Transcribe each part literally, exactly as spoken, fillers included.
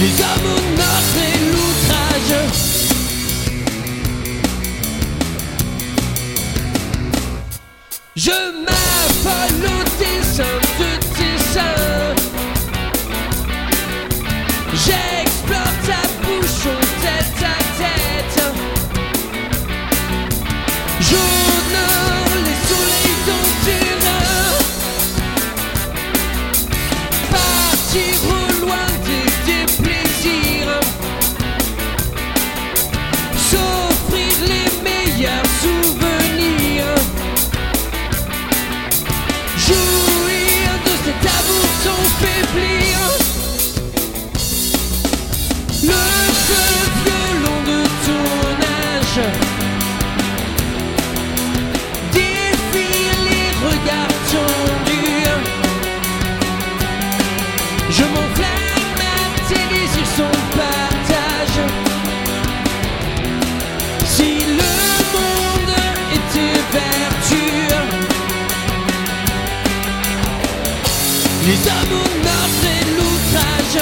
Les hommes au meurtre et l'outrage. Je m'affole au dessin de tes seins. J'explore ta bouche en tête à tête. J'honore les soleils dans tes reins. Partir au loin des, des plaisirs. S'offrir les meilleurs souvenirs. Jouir de cet amour sans faiblir. Le feu violent de ton âge défie les regards tendus. Je m'enflamme à tes désirs sans partage. Si le monde était vertu, les hommes au meurtre et l'outrage.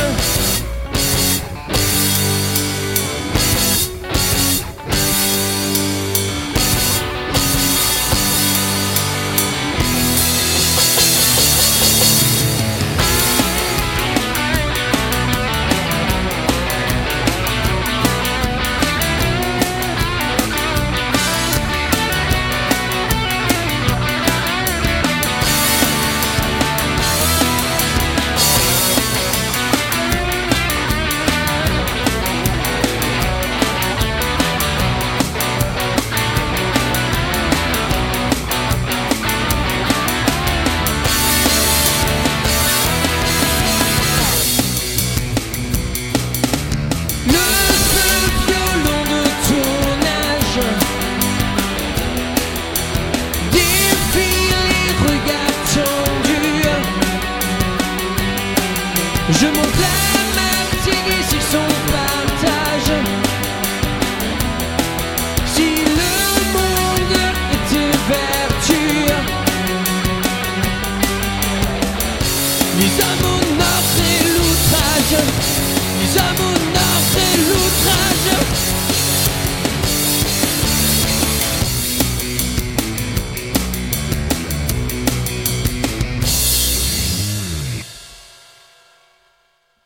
Je m'enflamme à tes désirs sans